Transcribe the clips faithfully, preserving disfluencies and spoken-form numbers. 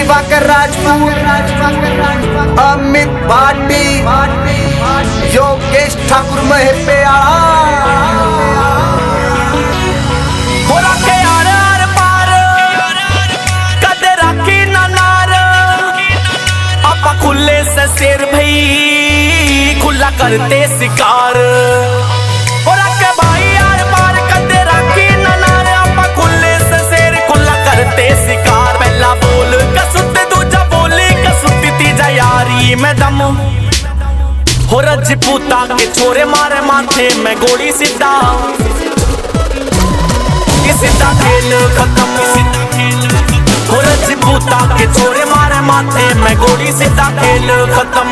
दिवाकर राजपूत, अमित भाटी, योगेश ठाकुर महपेयाड़ा। खुले से शेर भई खुला करते शिकार, और आके भाई यार पार करते राखी ननार। आपा खुले से शेर खुला करते शिकार, पहला बोल कसुत दूजा बोली कसुत तीजा यारी में दम। हो रजपूता के छोरे मारे माथे में गोली सीधा, ये सीधा खेल खत्म। हो रजपूता के छोरे मारे माथे में गोली सीधा खेल खत्म।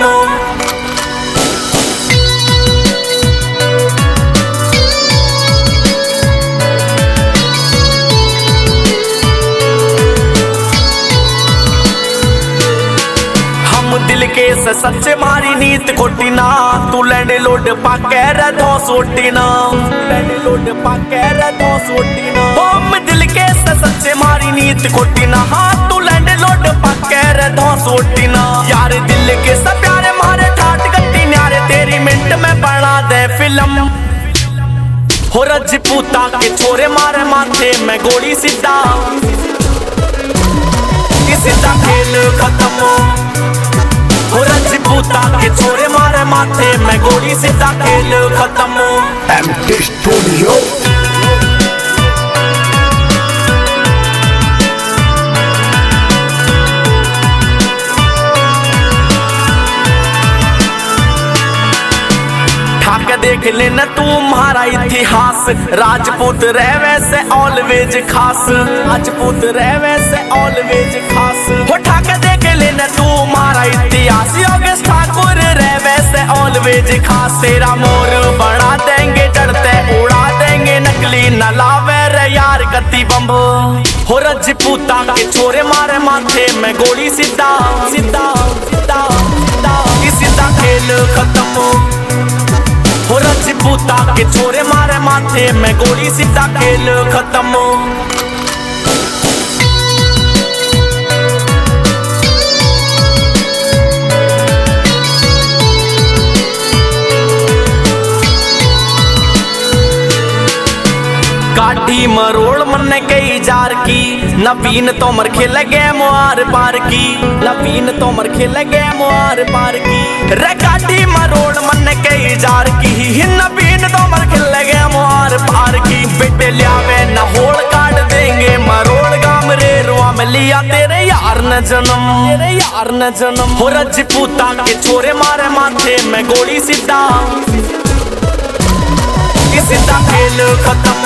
हम दिल के से सच्चे मारी नीत खोटी ना, तू लैंड लोड पाके रे धो सोटी ना, लैंड लोड पाके रे धो सोटी ना। हम दिल के से सच्चे मारी नीत खोटी ना, हाँ तू लैंड लोड पाके रे धो सोटी ना। यार दिल के से प्यारे मारे ठाट गट्टी न्यारे, तेरी मिनट में बना दे फिल्म। हो रजपूता के छोरे मारे माथे में गोली सीधा, सीधा खेल खत्म। हो रजपूता के छोरे मारे माथे में गोली सीधा खेल खत्म। एमटी स्टूडियो ठाके देख लेना तुम्हारा इतिहास, राजपूत रह वैसे ऑलवेज खास, राजपूत रह वैसे ऑलवेज खास। हो ठाके देख लेना तुम्हारा इतिहास, योगेश ठाकुर रह वैसे ऑलवेज खास। तेरा मोर बना देंगे चढ़ते उड़ा देंगे, नकली न लावे रे यार कत्ती बम। हो रजपूता के छोरे मारे माथे में गोली सीधा, सीधा सीधा सीधा सीधा खेल खत्म। हो रजपूता के छोरे मारे माथे में गोली सीधा खेल खत्म। काठी मरोड़ मन कई जार की, नवीन तोमर खेल गए मुआर पार की, नवीन तोमर खेल गए मुआर पार की। रे काठी मरोड़ मन कई जार की, नवीन तोमर खेल गए मुआर पार की। बेटे लियावे न होड़ काट देंगे मरोड़ गाम रे रुआ में लिया तेरे यार न जन्म, तेरे यार न जन्म। हो रजपूता के छोरे मारे माथे में गोली सीधा, सीधा खेल खत्म।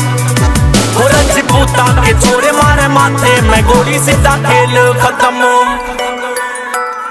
हो रजपूता के छोरे मारे माथे में गोली सीधा खेल खत्म।